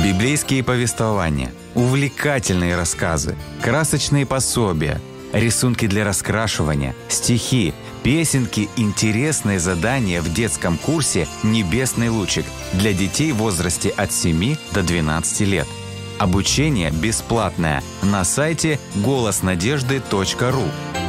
Библейские повествования, увлекательные рассказы, красочные пособия, рисунки для раскрашивания, стихи, песенки, интересные задания в детском курсе «Небесный лучик» для детей в возрасте от 7 до 12 лет. Обучение бесплатное на сайте голоснадежды.ру.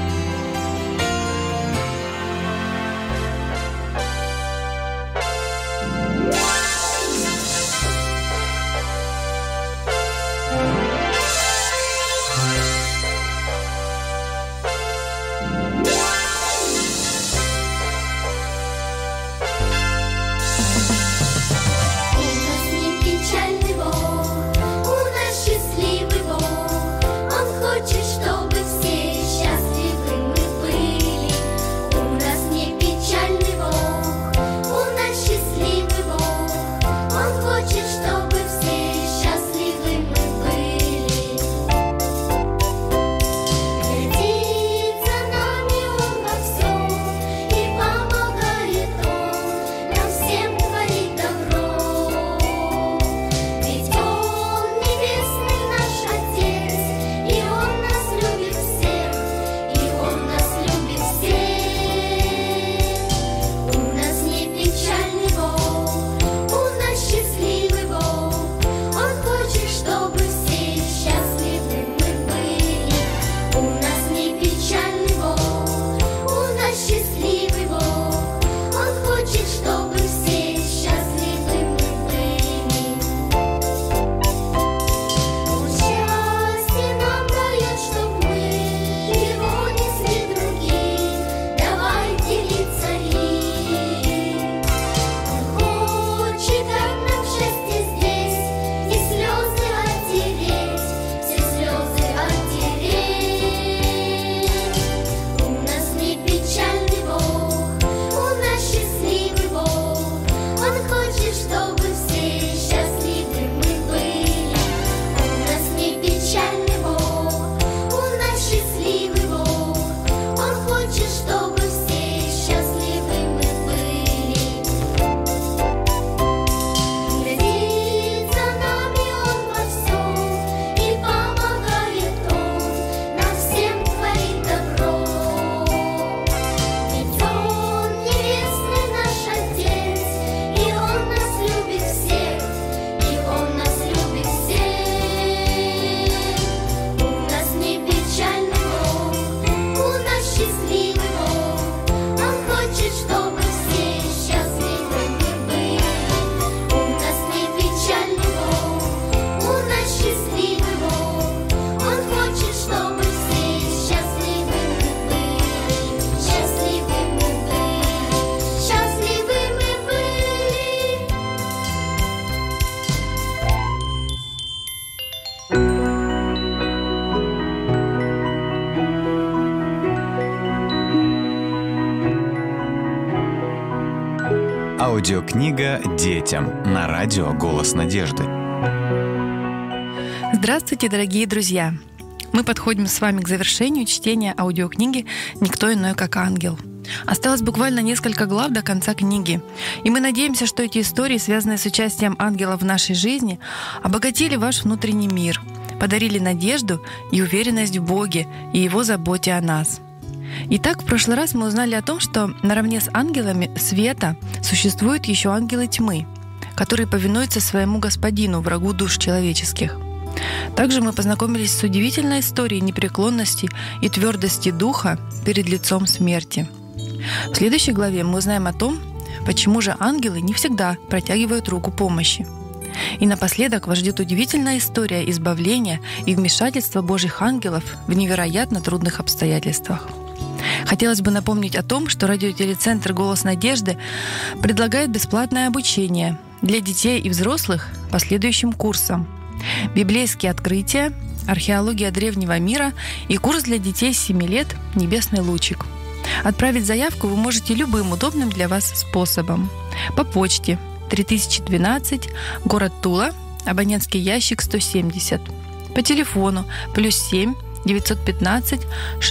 Аудиокнига детям на радио «Голос надежды». Здравствуйте, дорогие друзья! Мы подходим с вами к завершению чтения аудиокниги «Никто иной, как ангел». Осталось буквально несколько глав до конца книги, и мы надеемся, что эти истории, связанные с участием ангелов в нашей жизни, обогатили ваш внутренний мир, подарили надежду и уверенность в Боге и Его заботе о нас. Итак, в прошлый раз мы узнали о том, что наравне с ангелами света существуют еще ангелы тьмы, которые повинуются своему господину, врагу душ человеческих. Также мы познакомились с удивительной историей непреклонности и твердости духа перед лицом смерти. В следующей главе мы узнаем о том, почему же ангелы не всегда протягивают руку помощи. И напоследок вас ждет удивительная история избавления и вмешательства Божьих ангелов в невероятно трудных обстоятельствах. Хотелось бы напомнить о том, что радиотелецентр «Голос надежды» предлагает бесплатное обучение для детей и взрослых по следующим курсам: библейские открытия, археология древнего мира и курс для детей с 7 лет «Небесный лучик». Отправить заявку вы можете любым удобным для вас способом. По почте 3012, город Тула, абонентский ящик 170. По телефону +7 915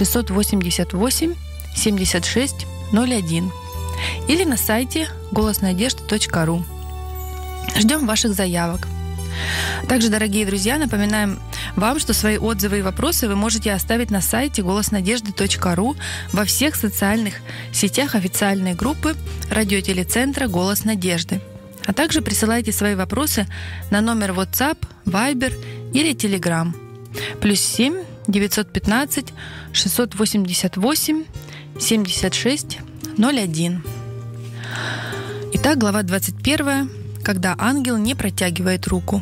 688 76 01 или на сайте голоснадежды.ру. Ждем ваших заявок. Также, дорогие друзья, напоминаем вам, что свои отзывы и вопросы вы можете оставить на сайте голоснадежды.ру, во всех социальных сетях официальной группы радиотелецентра «Голос Надежды». А также присылайте свои вопросы на номер WhatsApp, Viber или Telegram. +7 915 688 76 01. Итак, глава 21. Когда ангел не протягивает руку.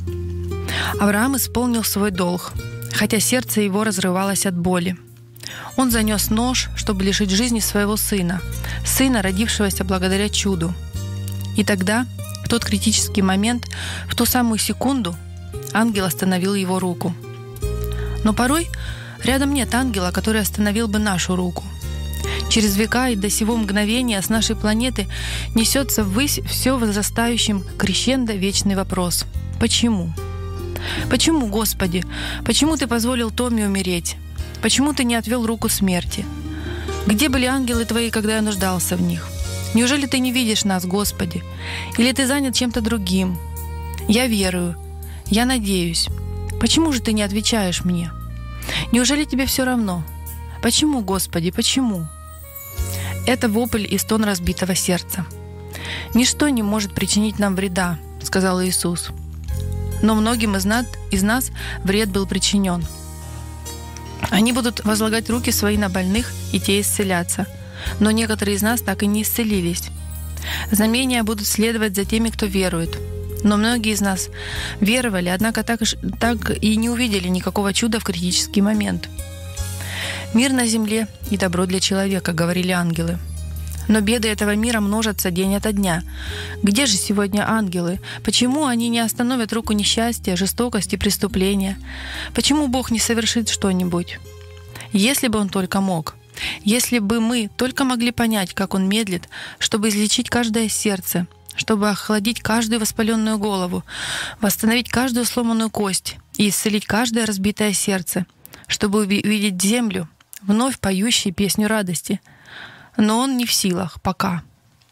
Авраам исполнил свой долг, хотя сердце его разрывалось от боли. Он занес нож, чтобы лишить жизни своего сына, родившегося благодаря чуду. И тогда, в тот критический момент, в ту самую секунду, ангел остановил его руку. Но порой рядом нет ангела, который остановил бы нашу руку. Через века и до сего мгновения с нашей планеты несется ввысь все возрастающим крещендо вечный вопрос. Почему? Почему, Господи? Почему Ты позволил Томе умереть? Почему Ты не отвел руку смерти? Где были ангелы Твои, когда я нуждался в них? Неужели Ты не видишь нас, Господи? Или Ты занят чем-то другим? Я верую. Я надеюсь. Почему же Ты не отвечаешь мне? Неужели Тебе все равно? Почему, Господи, почему? Это вопль и стон разбитого сердца. «Ничто не может причинить нам вреда», — сказал Иисус. Но многим из нас вред был причинен. Они будут возлагать руки свои на больных, и те исцелятся. Но некоторые из нас так и не исцелились. Знамения будут следовать за теми, кто верует. Но многие из нас веровали, однако так и не увидели никакого чуда в критический момент. «Мир на земле и добро для человека», — говорили ангелы. Но беды этого мира множатся день ото дня. Где же сегодня ангелы? Почему они не остановят руку несчастья, жестокости, преступления? Почему Бог не совершит что-нибудь? Если бы Он только мог. Если бы мы только могли понять, как Он медлит, чтобы излечить каждое сердце, чтобы охладить каждую воспаленную голову, восстановить каждую сломанную кость и исцелить каждое разбитое сердце, чтобы увидеть землю, вновь поющей песню радости. Но Он не в силах пока.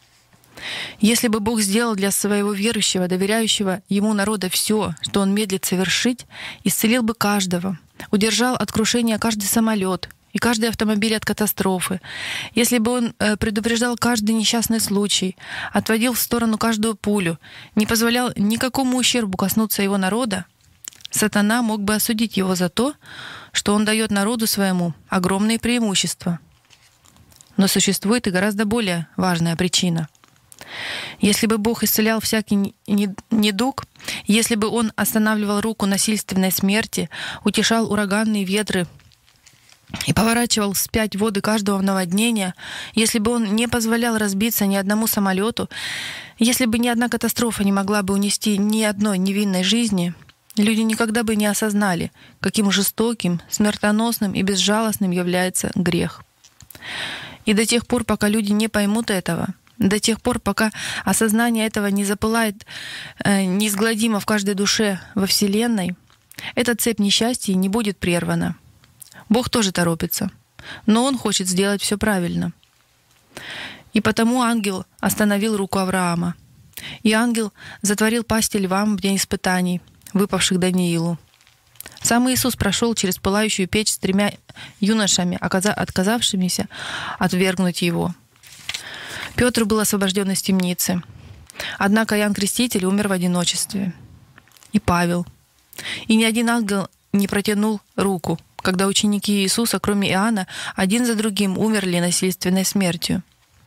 Если бы Бог сделал для своего верующего, доверяющего Ему народа все, что Он медлит совершить, исцелил бы каждого, удержал от крушения каждый самолет и каждый автомобиль от катастрофы, если бы Он предупреждал каждый несчастный случай, отводил в сторону каждую пулю, не позволял никакому ущербу коснуться Его народа, сатана мог бы осудить Его за то, что Он дает народу своему огромные преимущества. Но существует и гораздо более важная причина. Если бы Бог исцелял всякий недуг, если бы Он останавливал руку насильственной смерти, утешал ураганные ветры и поворачивал вспять воды каждого наводнения, если бы Он не позволял разбиться ни одному самолету, если бы ни одна катастрофа не могла бы унести ни одной невинной жизни, люди никогда бы не осознали, каким жестоким, смертоносным и безжалостным является грех. И до тех пор, пока люди не поймут этого, до тех пор, пока осознание этого не запылает неизгладимо в каждой душе во Вселенной, эта цепь несчастья не будет прервана. Бог тоже торопится, но Он хочет сделать все правильно. И потому ангел остановил руку Авраама. И ангел затворил пасти львам в день испытаний, выпавших Даниилу. Сам Иисус прошел через пылающую печь с 3 юношами, отказавшимися отвергнуть Его. Петр был освобожден из темницы. Однако Иоанн Креститель умер в одиночестве. И Павел. И ни один ангел не протянул руку, когда ученики Иисуса, кроме Иоанна, один за другим умерли насильственной смертью.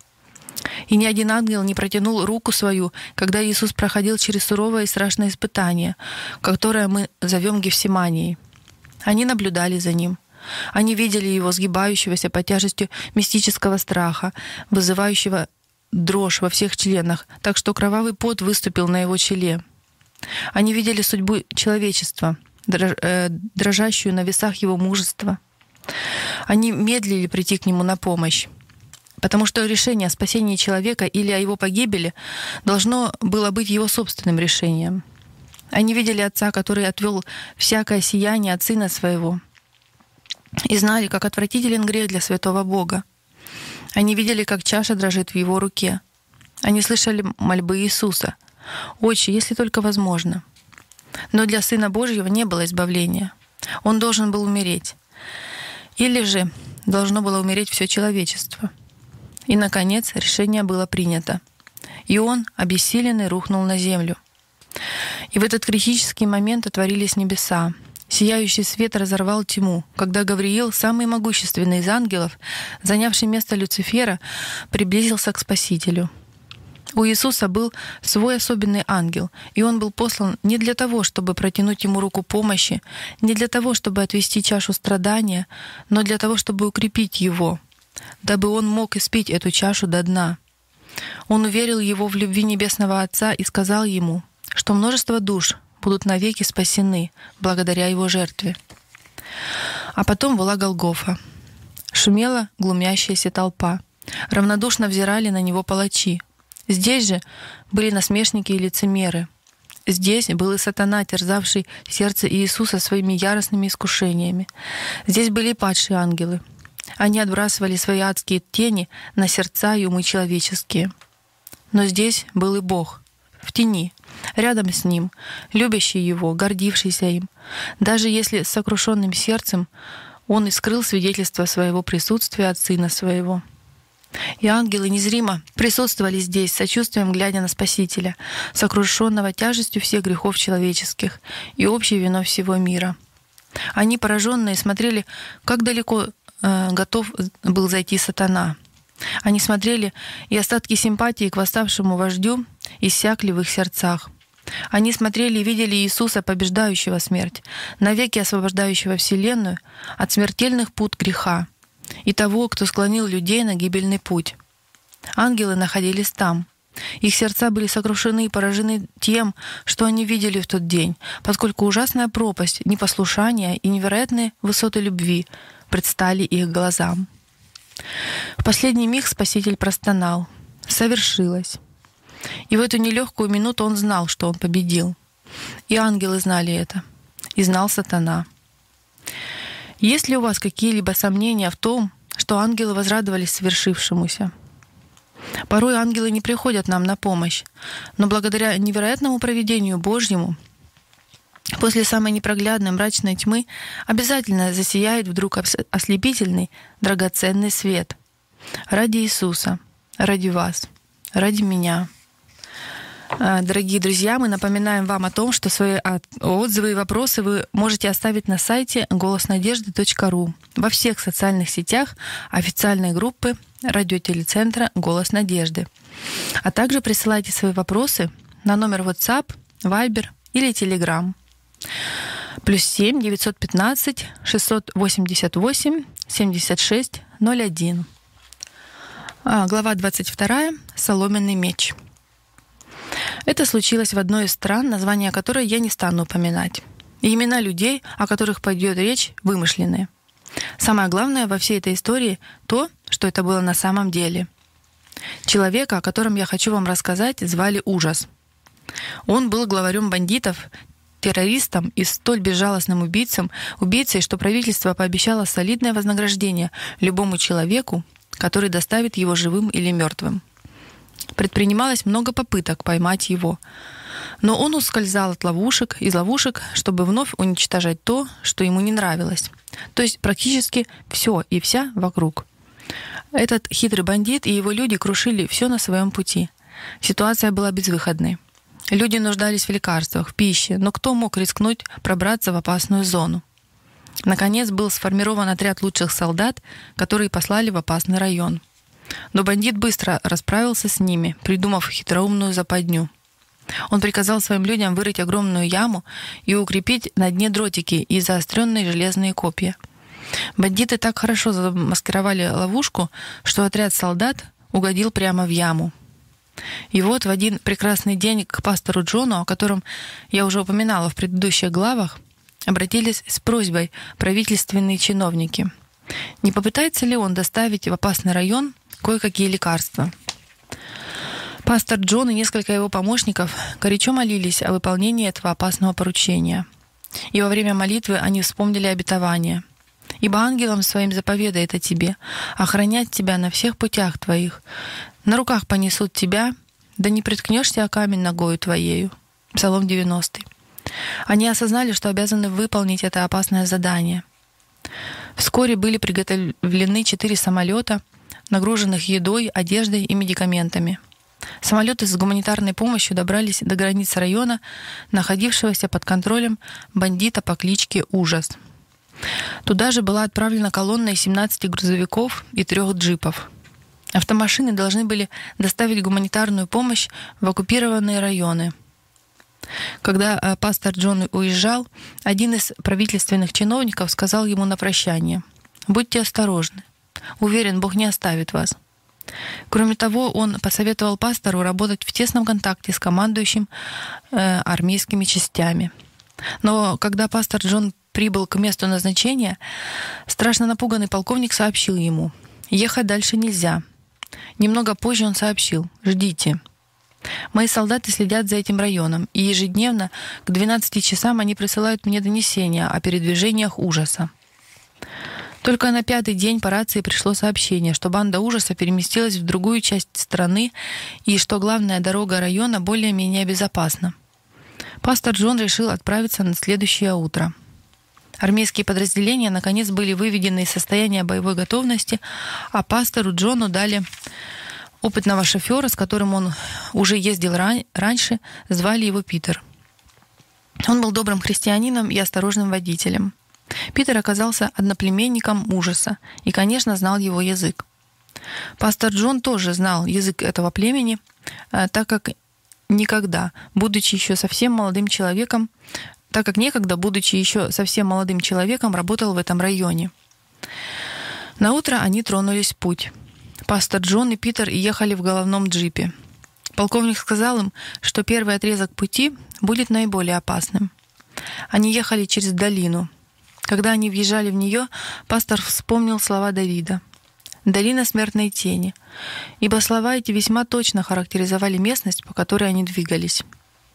И ни один ангел не протянул руку свою, когда Иисус проходил через суровое и страшное испытание, которое мы зовем Гефсиманией. Они наблюдали за Ним. Они видели Его сгибающегося под тяжестью мистического страха, вызывающего дрожь во всех членах, так что кровавый пот выступил на Его челе. Они видели судьбу человечества, дрожащую на весах Его мужества. Они медлили прийти к Нему на помощь, потому что решение о спасении человека или о его погибели должно было быть его собственным решением. Они видели Отца, который отвел всякое сияние от Сына Своего, и знали, как отвратителен грех для святого Бога. Они видели, как чаша дрожит в Его руке. Они слышали мольбы Иисуса: «Отче, если только возможно». Но для Сына Божьего не было избавления. Он должен был умереть. Или же должно было умереть все человечество. И, наконец, решение было принято. И он, обессиленный, рухнул на землю. И в этот критический момент отворились небеса. Сияющий свет разорвал тьму, когда Гавриил, самый могущественный из ангелов, занявший место Люцифера, приблизился к Спасителю. У Иисуса был свой особенный ангел, и он был послан не для того, чтобы протянуть ему руку помощи, не для того, чтобы отвести чашу страдания, но для того, чтобы укрепить его, дабы он мог испить эту чашу до дна. Он уверил его в любви Небесного Отца и сказал ему, что множество душ будут навеки спасены благодаря его жертве. А потом была Голгофа. Шумела глумящаяся толпа. Равнодушно взирали на него палачи. Здесь же были насмешники и лицемеры. Здесь был и сатана, терзавший сердце Иисуса своими яростными искушениями. Здесь были и падшие ангелы. Они отбрасывали свои адские тени на сердца и умы человеческие. Но здесь был и Бог, в тени, рядом с Ним, любящий Его, гордившийся им. Даже если с сокрушенным сердцем Он и скрыл свидетельство своего присутствия от Сына Своего. И ангелы незримо присутствовали здесь, сочувствием глядя на Спасителя, сокрушенного тяжестью всех грехов человеческих и общей виной всего мира. Они, пораженные, смотрели, как далеко готов был зайти сатана. Они смотрели, и остатки симпатии к восставшему вождю иссякли в их сердцах. Они смотрели и видели Иисуса, побеждающего смерть, навеки освобождающего Вселенную от смертельных пут греха, и того, кто склонил людей на гибельный путь. Ангелы находились там. Их сердца были сокрушены и поражены тем, что они видели в тот день, поскольку ужасная пропасть непослушания и невероятные высоты любви предстали их глазам. В последний миг Спаситель простонал: «Совершилось». И в эту нелегкую минуту он знал, что он победил. И ангелы знали это. И знал сатана. Есть ли у вас какие-либо сомнения в том, что ангелы возрадовались свершившемуся? Порой ангелы не приходят нам на помощь, но благодаря невероятному провидению Божьему после самой непроглядной мрачной тьмы обязательно засияет вдруг ослепительный, драгоценный свет. Ради Иисуса, ради вас, ради меня. Дорогие друзья, мы напоминаем вам о том, что свои отзывы и вопросы вы можете оставить на сайте голоснадежды.ру, во всех социальных сетях официальной группы радиотелецентра «Голос Надежды». А также присылайте свои вопросы на номер WhatsApp, Viber или Telegram. +7 915 688 76 01. Глава 22. Соломенный меч. Это случилось в одной из стран, название которой я не стану упоминать. И имена людей, о которых пойдет речь, вымышленные. Самое главное во всей этой истории то, что это было на самом деле. Человека, о котором я хочу вам рассказать, звали Ужас. Он был главарем бандитов, террористом и столь безжалостным убийцей, что правительство пообещало солидное вознаграждение любому человеку, который доставит его живым или мертвым. Предпринималось много попыток поймать его, но он ускользал от из ловушек, чтобы вновь уничтожать то, что ему не нравилось. То есть практически все и вся вокруг. Этот хитрый бандит и его люди крушили все на своем пути. Ситуация была безвыходной. Люди нуждались в лекарствах, в пище, но кто мог рискнуть пробраться в опасную зону? Наконец был сформирован отряд лучших солдат, которые послали в опасный район. Но бандит быстро расправился с ними, придумав хитроумную западню. Он приказал своим людям вырыть огромную яму и укрепить на дне дротики и заостренные железные копья. Бандиты так хорошо замаскировали ловушку, что отряд солдат угодил прямо в яму. И вот в один прекрасный день к пастору Джону, о котором я уже упоминала в предыдущих главах, обратились с просьбой правительственные чиновники. Не попытается ли он доставить в опасный район кое-какие лекарства? Пастор Джон и несколько его помощников горячо молились о выполнении этого опасного поручения. И во время молитвы они вспомнили обетование: «Ибо ангелом своим заповедает о тебе, охранять тебя на всех путях твоих. На руках понесут тебя, да не приткнешься о камень ногою твоею». Псалом 90. Они осознали, что обязаны выполнить это опасное задание. Вскоре были приготовлены 4 самолета, нагруженных едой, одеждой и медикаментами. Самолеты с гуманитарной помощью добрались до границ района, находившегося под контролем бандита по кличке Ужас. Туда же была отправлена колонна из 17 грузовиков и 3 джипов. Автомашины должны были доставить гуманитарную помощь в оккупированные районы. Когда пастор Джон уезжал, один из правительственных чиновников сказал ему на прощание: «Будьте осторожны. Уверен, Бог не оставит вас». Кроме того, он посоветовал пастору работать в тесном контакте с командующим армейскими частями. Но когда пастор Джон прибыл к месту назначения, страшно напуганный полковник сообщил ему: «Ехать дальше нельзя». Немного позже он сообщил: «Ждите. Мои солдаты следят за этим районом, и ежедневно к 12 часам они присылают мне донесения о передвижениях Ужаса». Только на 5-й день по рации пришло сообщение, что банда Ужаса переместилась в другую часть страны и что главная дорога района более-менее безопасна. Пастор Джон решил отправиться на следующее утро. Армейские подразделения наконец были выведены из состояния боевой готовности, а пастору Джону дали опытного шофера, с которым он уже ездил раньше, звали его Питер. Он был добрым христианином и осторожным водителем. Питер оказался одноплеменником Ужаса и, конечно, знал его язык. Пастор Джон тоже знал язык этого племени, так как некогда, будучи еще совсем молодым человеком, работал в этом районе. Наутро они тронулись в путь. Пастор Джон и Питер ехали в головном джипе. Полковник сказал им, что первый отрезок пути будет наиболее опасным. Они ехали через долину. Когда они въезжали в нее, пастор вспомнил слова Давида: «Долина смертной тени», ибо слова эти весьма точно характеризовали местность, по которой они двигались.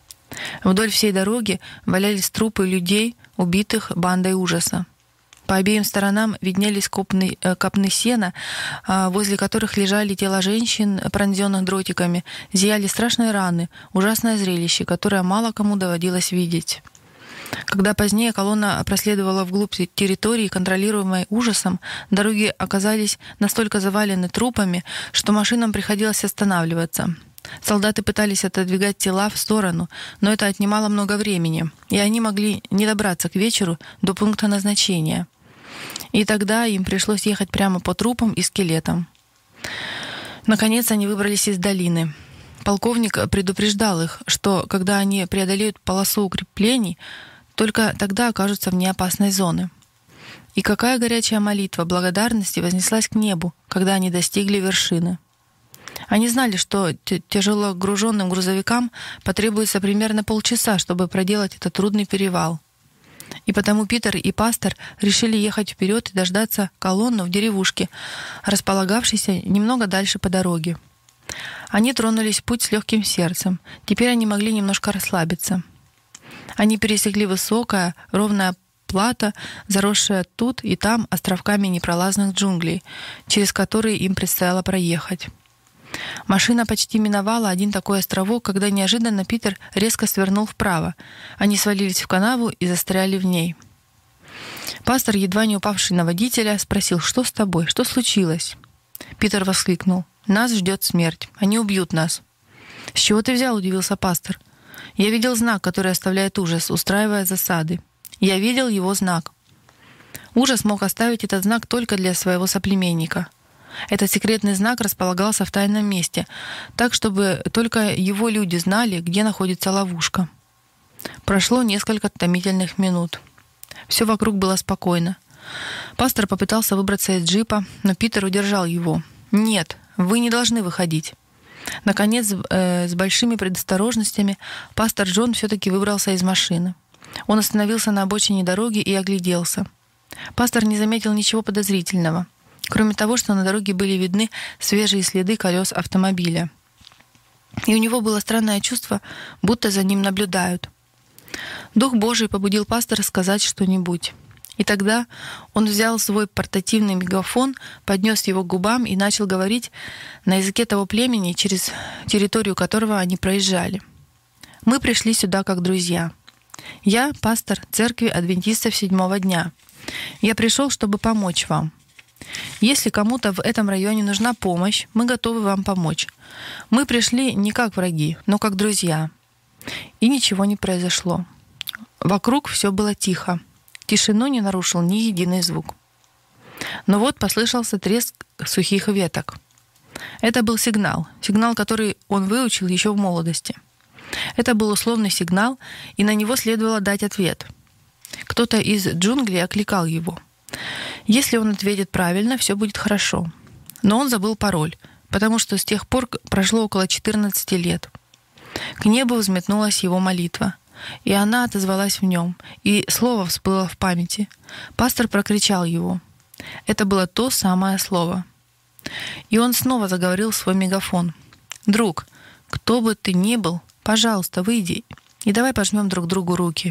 Вдоль всей дороги валялись трупы людей, убитых бандой Ужаса. По обеим сторонам виднелись копны сена, возле которых лежали тела женщин, пронзенных дротиками, зияли страшные раны, ужасное зрелище, которое мало кому доводилось видеть. Когда позднее колонна проследовала вглубь территории, контролируемой Ужасом, дороги оказались настолько завалены трупами, что машинам приходилось останавливаться. Солдаты пытались отодвигать тела в сторону, но это отнимало много времени, и они могли не добраться к вечеру до пункта назначения. И тогда им пришлось ехать прямо по трупам и скелетам. Наконец они выбрались из долины. Полковник предупреждал их, что когда они преодолеют полосу укреплений, только тогда окажутся вне опасной зоны. И какая горячая молитва благодарности вознеслась к небу, когда они достигли вершины. Они знали, что тяжело груженным грузовикам потребуется примерно полчаса, чтобы проделать этот трудный перевал. И потому Питер и пастор решили ехать вперед и дождаться колонну в деревушке, располагавшейся немного дальше по дороге. Они тронулись в путь с легким сердцем. Теперь они могли немножко расслабиться. Они пересекли высокое, ровное плато, заросшее тут и там островками непролазных джунглей, через которые им предстояло проехать. Машина почти миновала один такой островок, когда неожиданно Питер резко свернул вправо. Они свалились в канаву и застряли в ней. Пастор, едва не упавший на водителя, спросил: «Что с тобой? Что случилось?» Питер воскликнул: «Нас ждет смерть. Они убьют нас». «С чего ты взял?» — удивился пастор. «Я видел знак, который оставляет Ужас, устраивая засады. Я видел его знак». Ужас мог оставить этот знак только для своего соплеменника. Этот секретный знак располагался в тайном месте, так, чтобы только его люди знали, где находится ловушка. Прошло несколько томительных минут. Все вокруг было спокойно. Пастор попытался выбраться из джипа, но Питер удержал его. «Нет, вы не должны выходить». Наконец, с большими предосторожностями, пастор Джон все-таки выбрался из машины. Он остановился на обочине дороги и огляделся. Пастор не заметил ничего подозрительного, кроме того, что на дороге были видны свежие следы колес автомобиля. И у него было странное чувство, будто за ним наблюдают. Дух Божий побудил пастора сказать что-нибудь. И тогда он взял свой портативный мегафон, поднес его к губам и начал говорить на языке того племени, через территорию которого они проезжали. «Мы пришли сюда как друзья. Я пастор церкви адвентистов седьмого дня. Я пришел, чтобы помочь вам. Если кому-то в этом районе нужна помощь, мы готовы вам помочь. Мы пришли не как враги, но как друзья. И ничего не произошло. Вокруг все было тихо. Тишину не нарушил ни единый звук. Но вот послышался треск сухих веток. Это был сигнал, который он выучил еще в молодости. Это был условный сигнал, и на него следовало дать ответ. Кто-то из джунглей окликал его. Если он ответит правильно, все будет хорошо. Но он забыл пароль, потому что с тех пор прошло около 14 лет. К небу взметнулась его молитва, и она отозвалась в нем, и слово всплыло в памяти. Пастор прокричал его. Это было то самое слово. И он снова заговорил в свой мегафон. «Друг, кто бы ты ни был, пожалуйста, выйди, и давай пожмем друг другу руки».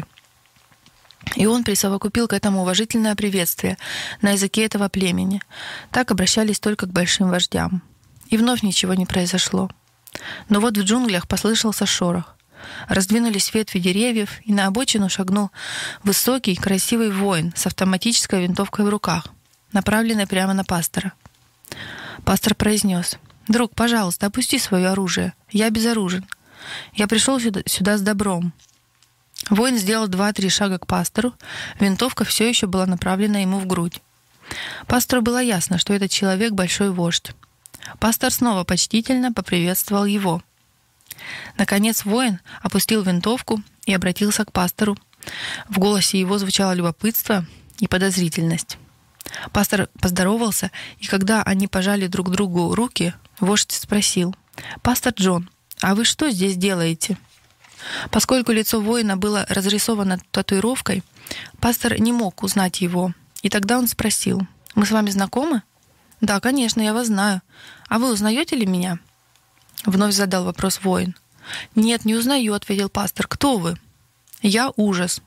И он присовокупил к этому уважительное приветствие на языке этого племени. Так обращались только к большим вождям. И вновь ничего не произошло. Но вот в джунглях послышался шорох. Раздвинулись ветви деревьев, и на обочину шагнул высокий, красивый воин с автоматической винтовкой в руках, направленной прямо на пастора. Пастор произнес: «Друг, пожалуйста, опусти свое оружие. Я безоружен. Я пришел сюда с добром». Воин сделал 2-3 шага к пастору. Винтовка все еще была направлена ему в грудь. Пастору было ясно, что этот человек — большой вождь. Пастор снова почтительно поприветствовал его. Наконец воин опустил винтовку и обратился к пастору. В голосе его звучало любопытство и подозрительность. Пастор поздоровался, и когда они пожали друг другу руки, вождь спросил: «Пастор Джон, а вы что здесь делаете?» Поскольку лицо воина было разрисовано татуировкой, пастор не мог узнать его, и тогда он спросил: «Мы с вами знакомы?» «Да, конечно, я вас знаю. А вы узнаете ли меня?» Вновь задал вопрос воин. «Нет, не узнаю», — ответил пастор. «Кто вы?» «Я ужас».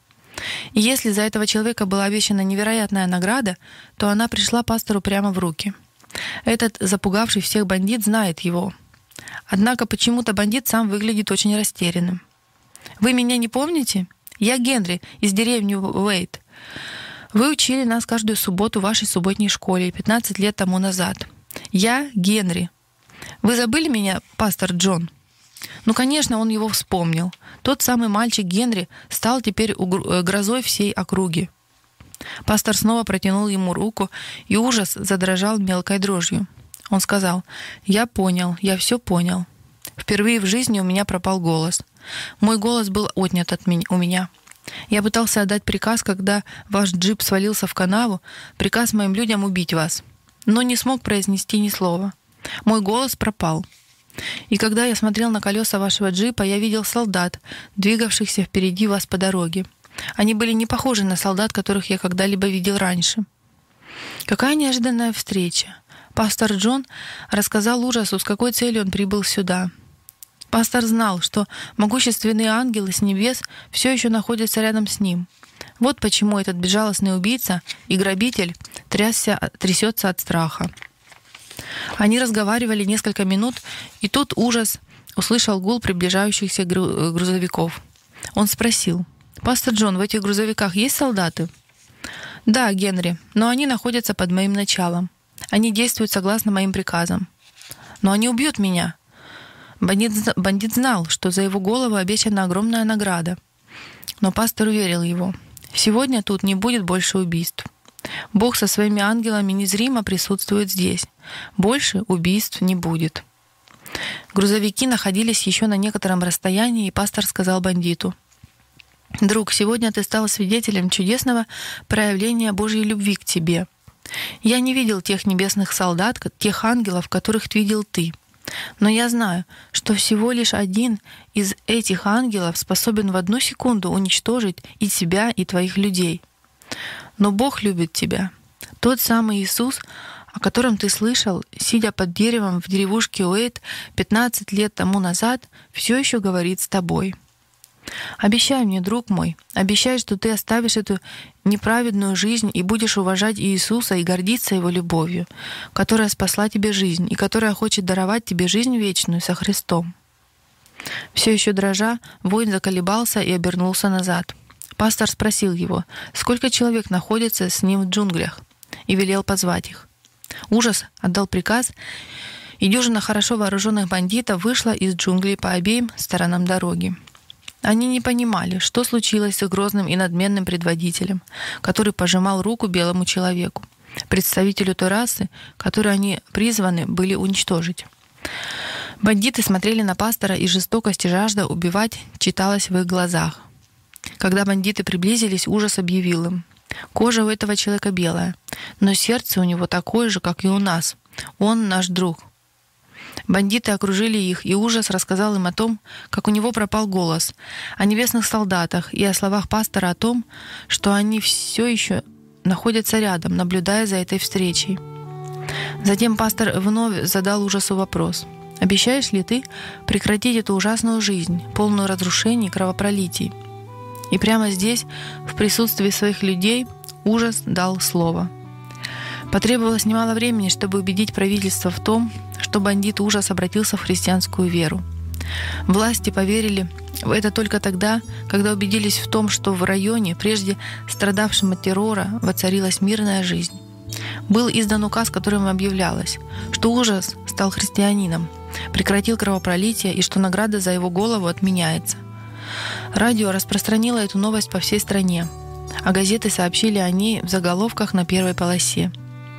И если за этого человека была обещана невероятная награда, то она пришла пастору прямо в руки. Этот запугавший всех бандит знает его. Однако почему-то бандит сам выглядит очень растерянным. «Вы меня не помните? Я Генри из деревни Уэйт. Вы учили нас каждую субботу в вашей субботней школе 15 лет тому назад. Я Генри. Вы забыли меня, пастор Джон?» Ну, конечно, он его вспомнил. Тот самый мальчик Генри стал теперь грозой всей округи. Пастор снова протянул ему руку, и ужас задрожал мелкой дрожью. Он сказал: «Я понял, я все понял. Впервые в жизни у меня пропал голос. Мой голос был отнят у меня. Я пытался отдать приказ, когда ваш джип свалился в канаву, приказ моим людям убить вас, но не смог произнести ни слова. Мой голос пропал. И когда я смотрел на колеса вашего джипа, я видел солдат, двигавшихся впереди вас по дороге. Они были не похожи на солдат, которых я когда-либо видел раньше». Какая неожиданная встреча. Пастор Джон рассказал ужасу, с какой целью он прибыл сюда. Пастор знал, что могущественные ангелы с небес все еще находятся рядом с ним. Вот почему этот безжалостный убийца и грабитель трясется от страха. Они разговаривали несколько минут, и тут ужас услышал гул приближающихся грузовиков. Он спросил: «Пастор Джон, в этих грузовиках есть солдаты?» «Да, Генри, но они находятся под моим началом. Они действуют согласно моим приказам». «Но они убьют меня». Бандит знал, что за его голову обещана огромная награда. Но пастор уверил его: «Сегодня тут не будет больше убийств. Бог со своими ангелами незримо присутствует здесь. Больше убийств не будет». Грузовики находились еще на некотором расстоянии, и пастор сказал бандиту: «Друг, сегодня ты стал свидетелем чудесного проявления Божьей любви к тебе. Я не видел тех небесных солдат, тех ангелов, которых видел ты. Но я знаю, что всего лишь один из этих ангелов способен в 1 секунду уничтожить и тебя, и твоих людей. Но Бог любит тебя. Тот самый Иисус, о котором ты слышал, сидя под деревом в деревушке Уэйт 15 лет тому назад, все еще говорит с тобой. Обещай мне, друг мой, обещай, что ты оставишь эту неправедную жизнь и будешь уважать Иисуса и гордиться Его любовью, которая спасла тебе жизнь и которая хочет даровать тебе жизнь вечную со Христом». Все еще дрожа, воин заколебался и обернулся назад. Пастор спросил его, сколько человек находится с ним в джунглях, и велел позвать их. Ужас отдал приказ, и дюжина хорошо вооруженных бандитов вышла из джунглей по обеим сторонам дороги. Они не понимали, что случилось с грозным и надменным предводителем, который пожимал руку белому человеку, представителю той расы, которую они призваны были уничтожить. Бандиты смотрели на пастора, и жестокость и жажда убивать читалась в их глазах. Когда бандиты приблизились, ужас объявил им: «Кожа у этого человека белая, но сердце у него такое же, как и у нас. Он наш друг». Бандиты окружили их, и ужас рассказал им о том, как у него пропал голос, о небесных солдатах и о словах пастора о том, что они все еще находятся рядом, наблюдая за этой встречей. Затем пастор вновь задал ужасу вопрос: «Обещаешь ли ты прекратить эту ужасную жизнь, полную разрушений и кровопролитий?» И прямо здесь, в присутствии своих людей, ужас дал слово. Потребовалось немало времени, чтобы убедить правительство в том, что бандит ужас обратился в христианскую веру. Власти поверили в это только тогда, когда убедились в том, что в районе, прежде страдавшем от террора, воцарилась мирная жизнь. Был издан указ, которым объявлялось, что ужас стал христианином, прекратил кровопролитие и что награда за его голову отменяется. Радио распространило эту новость по всей стране, а газеты сообщили о ней в заголовках на первой полосе.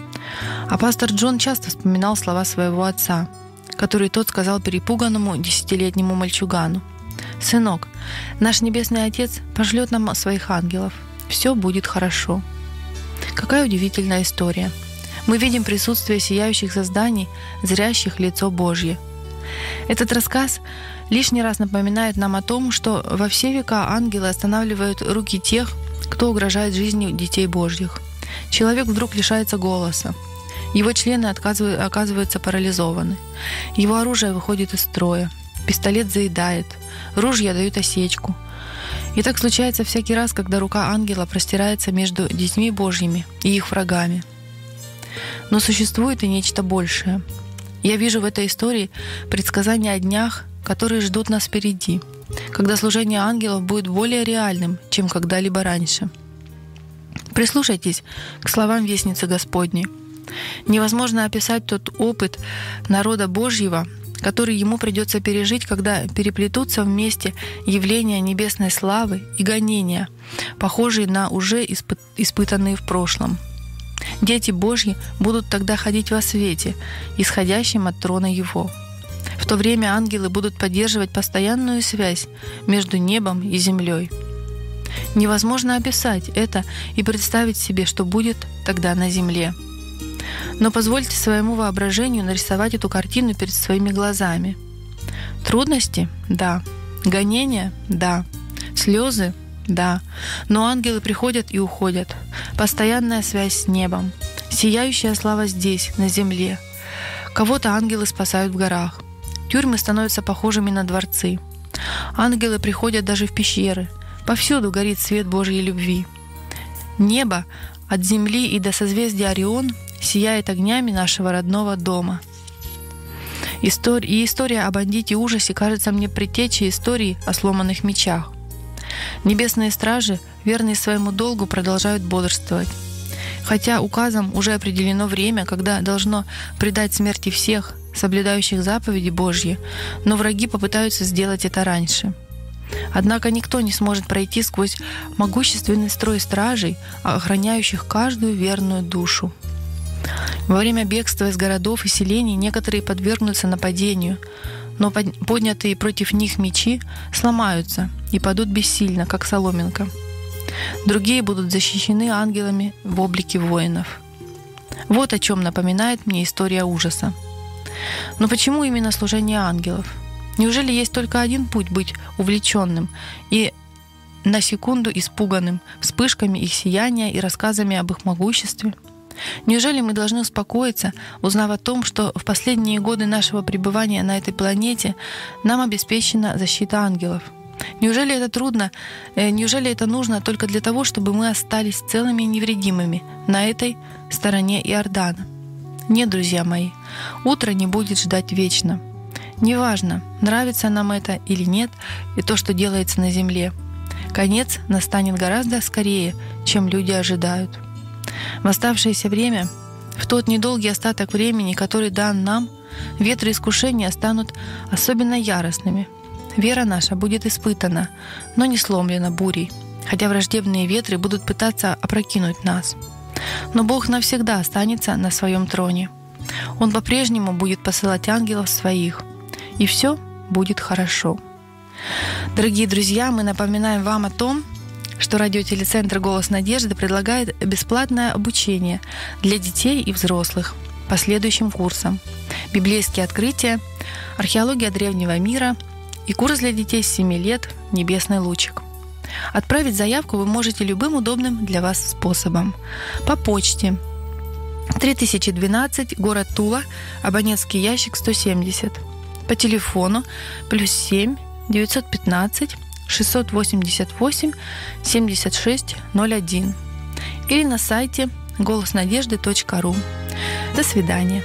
А пастор Джон часто вспоминал слова своего отца, которые тот сказал перепуганному 10-летнему мальчугану: «Сынок, наш Небесный Отец пошлет нам своих ангелов. Все будет хорошо». Какая удивительная история. Мы видим присутствие сияющих созданий, зрящих лицо Божье. Этот рассказ лишний раз напоминает нам о том, что во все века ангелы останавливают руки тех, кто угрожает жизни детей Божьих. Человек вдруг лишается голоса. Его члены оказываются парализованы. Его оружие выходит из строя. Пистолет заедает. Ружья дают осечку. И так случается всякий раз, когда рука ангела простирается между детьми Божьими и их врагами. Но существует и нечто большее. Я вижу в этой истории предсказания о днях, которые ждут нас впереди, когда служение ангелов будет более реальным, чем когда-либо раньше. Прислушайтесь к словам вестницы Господней. Невозможно описать тот опыт народа Божьего, который ему придется пережить, когда переплетутся вместе явления небесной славы и гонения, похожие на уже испытанные в прошлом. Дети Божьи будут тогда ходить во свете, исходящем от трона Его. В то время ангелы будут поддерживать постоянную связь между небом и землей. Невозможно описать это и представить себе, что будет тогда на земле. Но позвольте своему воображению нарисовать эту картину перед своими глазами. Трудности? Да. Гонения? Да. Слезы? Да. Но ангелы приходят и уходят. Постоянная связь с небом. Сияющая слава здесь, на земле. Кого-то ангелы спасают в горах. Тюрьмы становятся похожими на дворцы. Ангелы приходят даже в пещеры. Повсюду горит свет Божьей любви. Небо от земли и до созвездия Орион сияет огнями нашего родного дома. История о бандите ужасе кажется мне предтечей истории о сломанных мечах. Небесные стражи, верные своему долгу, продолжают бодрствовать. Хотя указом уже определено время, когда должно предать смерти всех, соблюдающих заповеди Божьи, но враги попытаются сделать это раньше. Однако никто не сможет пройти сквозь могущественный строй стражей, охраняющих каждую верную душу. Во время бегства из городов и селений некоторые подвергнутся нападению, но поднятые против них мечи сломаются и падут бессильно, как соломинка. Другие будут защищены ангелами в облике воинов. Вот о чем напоминает мне история ужаса. Но почему именно служение ангелов? Неужели есть только один путь быть увлеченным и на секунду испуганным вспышками их сияния и рассказами об их могуществе? Неужели мы должны успокоиться, узнав о том, что в последние годы нашего пребывания на этой планете нам обеспечена защита ангелов? Неужели это трудно? Неужели это нужно только для того, чтобы мы остались целыми и невредимыми на этой стороне Иордана? Нет, друзья мои, утро не будет ждать вечно. Неважно, нравится нам это или нет, и то, что делается на земле. Конец настанет гораздо скорее, чем люди ожидают. В оставшееся время, в тот недолгий остаток времени, который дан нам, ветры искушения станут особенно яростными. Вера наша будет испытана, но не сломлена бурей, хотя враждебные ветры будут пытаться опрокинуть нас. Но Бог навсегда останется на своем троне. Он по-прежнему будет посылать ангелов своих, и все будет хорошо. Дорогие друзья, мы напоминаем вам о том, что радиотелецентр «Голос надежды» предлагает бесплатное обучение для детей и взрослых по следующим курсам: библейские открытия, археология древнего мира и курс для детей с 7 лет «Небесный лучик». Отправить заявку вы можете любым удобным для вас способом. По почте 3012, город Тула, абонентский ящик 170. По телефону +7 915 688 76 01 или на сайте голоснадежды.ру. До свидания.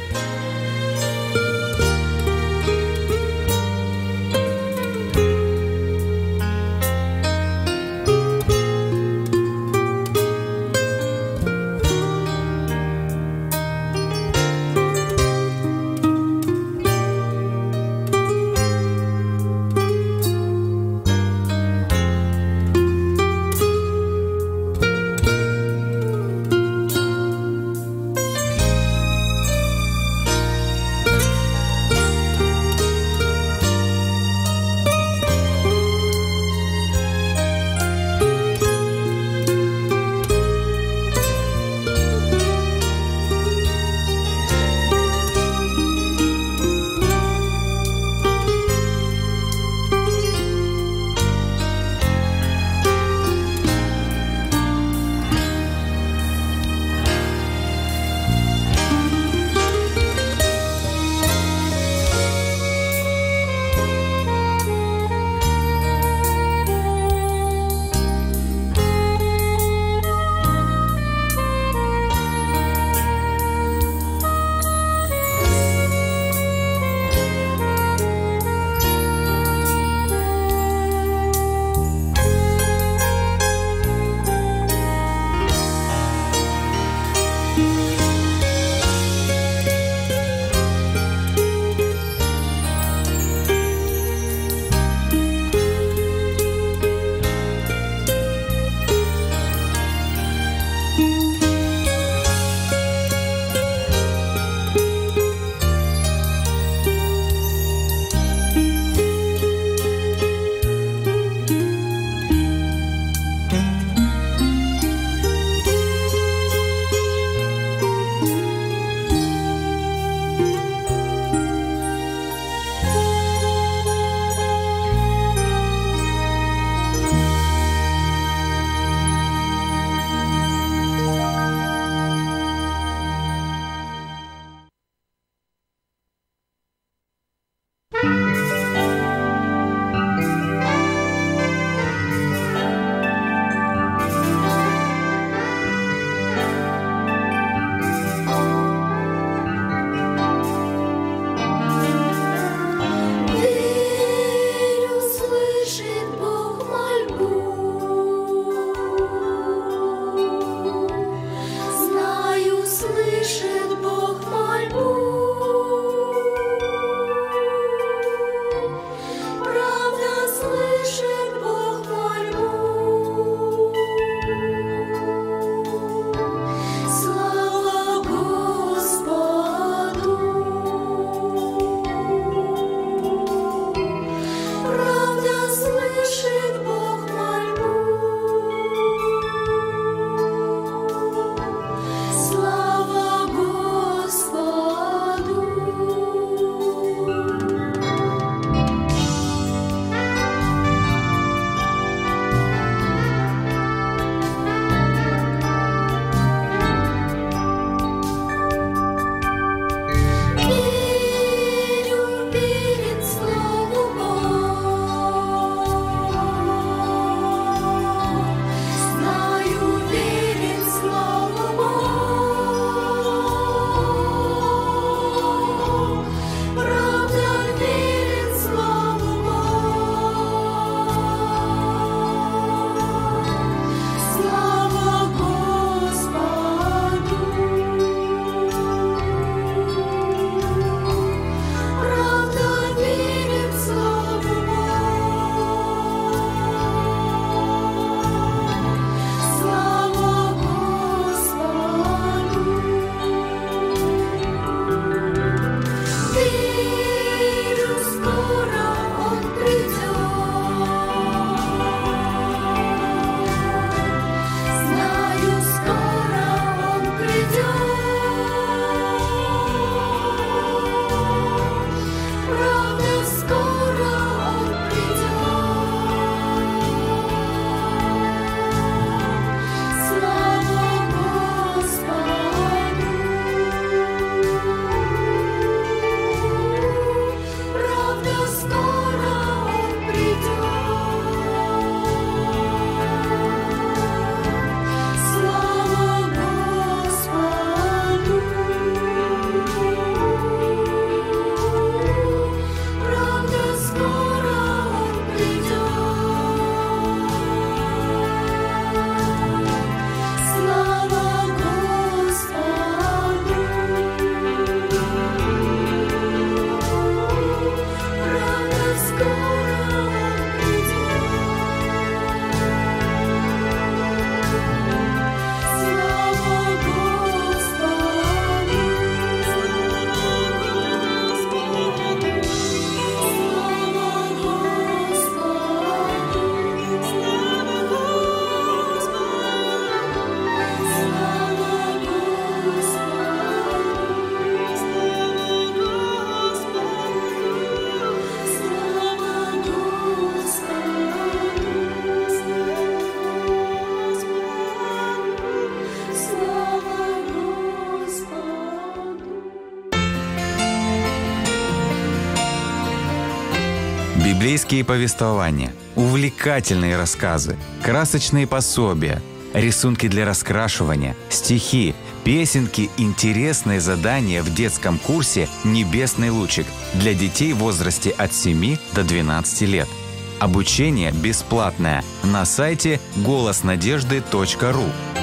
библейские повествования, увлекательные рассказы, красочные пособия, рисунки для раскрашивания, стихи, песенки, интересные задания в детском курсе «Небесный лучик» для детей в возрасте от 7 до 12 лет. Обучение бесплатное на сайте голоснадежды.ру.